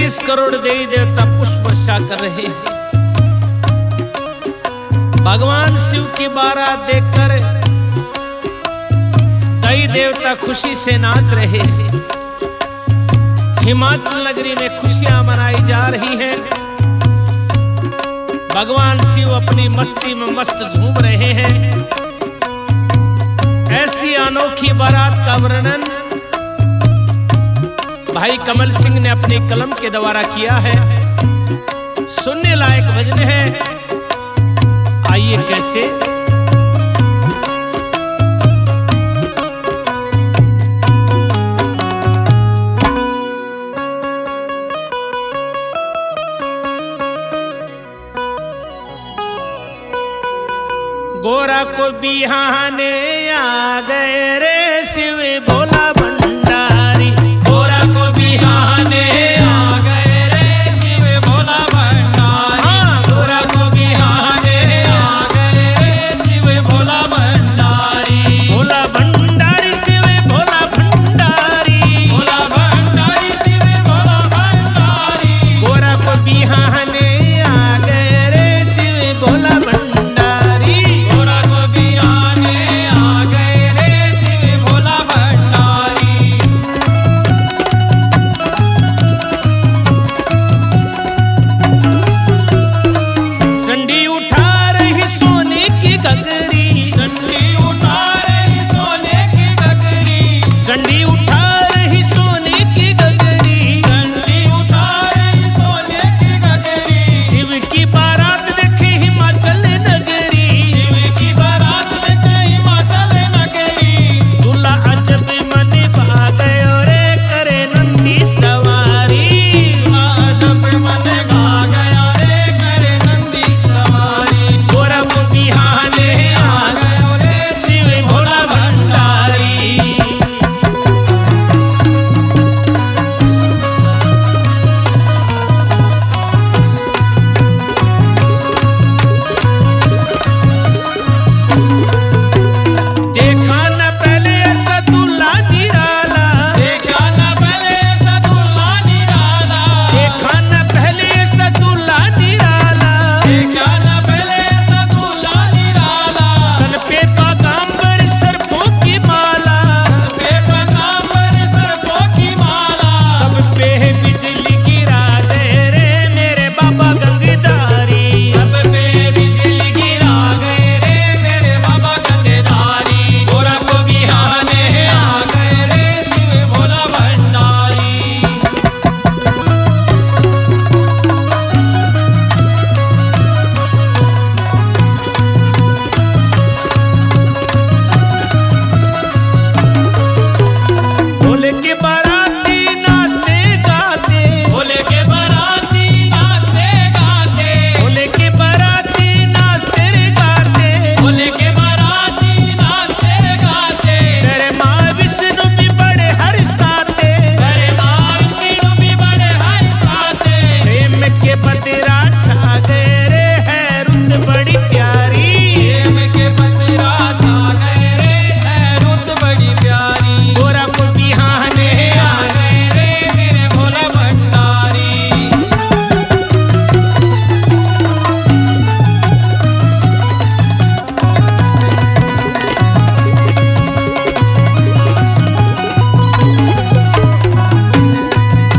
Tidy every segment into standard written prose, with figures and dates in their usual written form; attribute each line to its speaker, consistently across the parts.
Speaker 1: 33 करोड़ देवी देवता पुष्प वर्षा कर रहे हैं। भगवान शिव की बारात देखकर कई देवता खुशी से नाच रहे हैं। हिमाचल नगरी में खुशियां मनाई जा रही हैं। भगवान शिव अपनी मस्ती में मस्त झूम रहे हैं। ऐसी अनोखी बारात का वर्णन भाई कमल सिंह ने अपनी कलम के द्वारा किया है। सुनने लायक भजन है। आइए कैसे। गोरा को बिहाने आ गए रे शिव भोला भंडारी। गोरा को बिहाने आ गए रे शिव भोला भंडारी। गोरा को बिहाने आ गए रे शिव भोला भंडारी। भोला भंडारी शिव भोला भंडारी। भोला भंडारी शिव भोला भंडारी। गोरा को बिहाने आ गए रे शिव भोला भंडारी।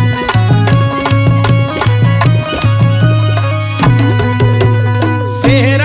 Speaker 1: से